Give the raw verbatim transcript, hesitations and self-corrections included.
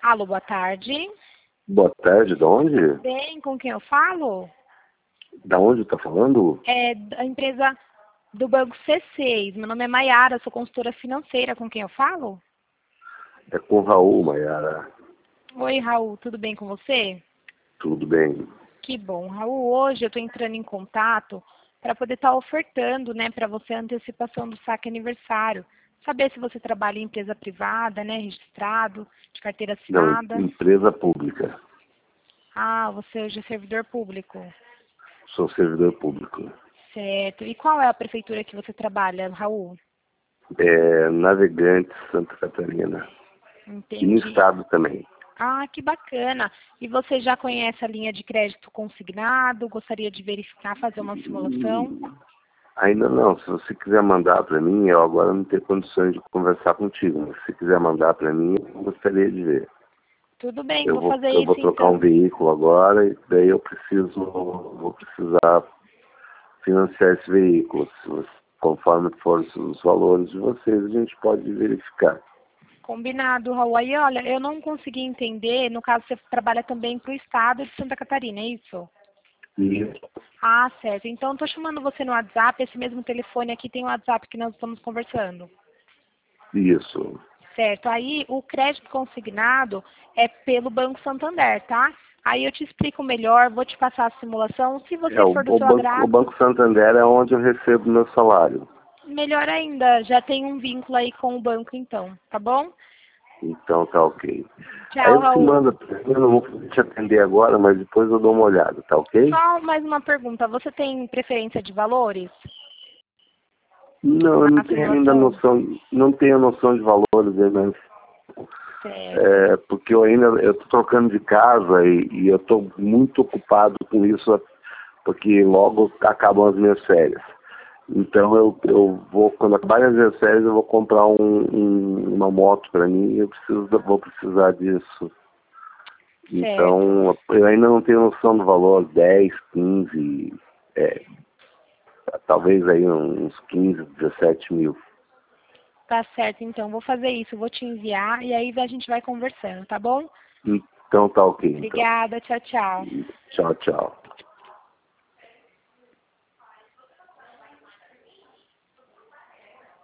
Alô, boa tarde. Boa tarde, de onde? Bem, com quem eu falo? Da onde tá falando? É da empresa do Banco C seis. Meu nome é Maiara, sou consultora financeira. Com quem eu falo? É com o Raul, Maiara. Oi, Raul, tudo bem com você? Tudo bem? Que bom. Raul, hoje eu estou entrando em contato para poder estar ofertando, né, para você a antecipação do saque aniversário. Saber se você trabalha em empresa privada, né, registrado, de carteira Não, em- assinada. empresa pública. Ah, você hoje é servidor público. Sou servidor público. Certo. E qual é a prefeitura que você trabalha, Raul? É Navegante, Santa Catarina. E no Entendi. estado também. Ah, que bacana. E você já conhece a linha de crédito consignado? Gostaria de verificar, fazer uma simulação? Hum, Ainda não. Se você quiser mandar para mim, eu agora não tenho condições de conversar contigo. Mas se você quiser mandar para mim, eu gostaria de ver. Tudo bem, Eu vou vou, fazer eu vou isso trocar um então. veículo agora e daí eu preciso, vou precisar financiar esse veículo. Se você- Conforme for os valores de vocês, a gente pode verificar. Combinado, Raul. Aí, olha, eu não consegui entender, no caso você trabalha também para o estado de Santa Catarina, é isso? E Ah, certo. Então, estou chamando você no WhatsApp, esse mesmo telefone aqui tem o WhatsApp que nós estamos conversando. isso, Certo. Aí, o crédito consignado é pelo Banco Santander, tá? Aí eu te explico melhor, vou te passar a simulação. Se é você o, for do o seu banco, o agrado, Banco Santander é onde eu recebo meu salário. melhor ainda, já tem um vínculo aí com o banco então, tá bom? Então tá ok. Aí Tchau, você Raul. manda, pra mim, eu não vou poder te atender agora, mas depois eu dou uma olhada, tá ok? Só mais uma pergunta, você tem preferência de valores Não, eu não na tenho ainda simulação? noção, não tenho noção de valores, né, mas Certo. é, porque eu ainda eu tô trocando de casa e, e eu estou muito ocupado com isso, porque logo acabam as minhas férias. Então eu, eu vou, quando acabarem as minhas férias, eu vou comprar um, um- uma moto para mim e eu preciso, vou precisar disso. Certo. Então eu ainda não tenho noção do valor, dez, quinze, é, talvez aí uns quinze, dezessete mil. Tá certo, então. Vou fazer isso, vou te enviar e aí a gente vai conversando, tá bom? Então tá ok, então. Obrigada, tchau, tchau. Tchau, tchau.